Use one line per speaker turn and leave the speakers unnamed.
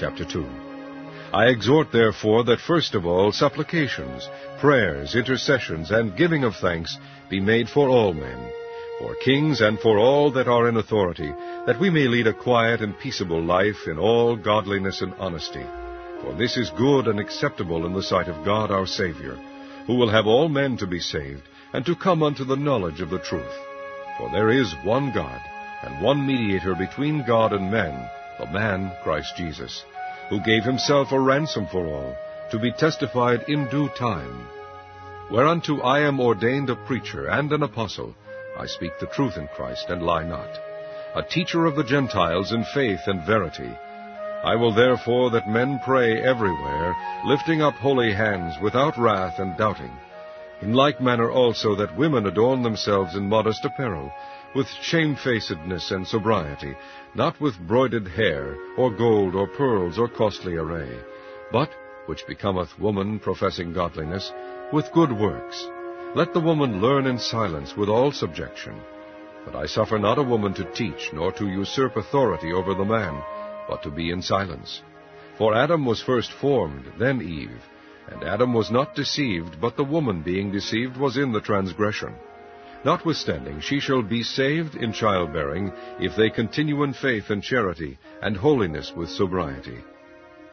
Chapter 2. I exhort therefore that first of all supplications, prayers, intercessions, and giving of thanks be made for all men, for kings and for all that are in authority, that we may lead a quiet and peaceable life in all godliness and honesty. For this is good and acceptable in the sight of God our Savior, who will have all men to be saved, and to come unto the knowledge of the truth. For there is one God, and one mediator between God and men, the man Christ Jesus, who gave himself a ransom for all, to be testified in due time. Whereunto I am ordained a preacher and an apostle, I speak the truth in Christ, and lie not, a teacher of the Gentiles in faith and verity. I will therefore that men pray everywhere, lifting up holy hands, without wrath and doubting. In like manner also that women adorn themselves in modest apparel, with shamefacedness and sobriety, not with broidered hair, or gold, or pearls, or costly array, but, which becometh woman professing godliness, with good works. Let the woman learn in silence with all subjection. But I suffer not a woman to teach, nor to usurp authority over the man, but to be in silence. For Adam was first formed, then Eve. And Adam was not deceived, but the woman being deceived was in the transgression. Notwithstanding, she shall be saved in childbearing, if they continue in faith and charity, and holiness with sobriety.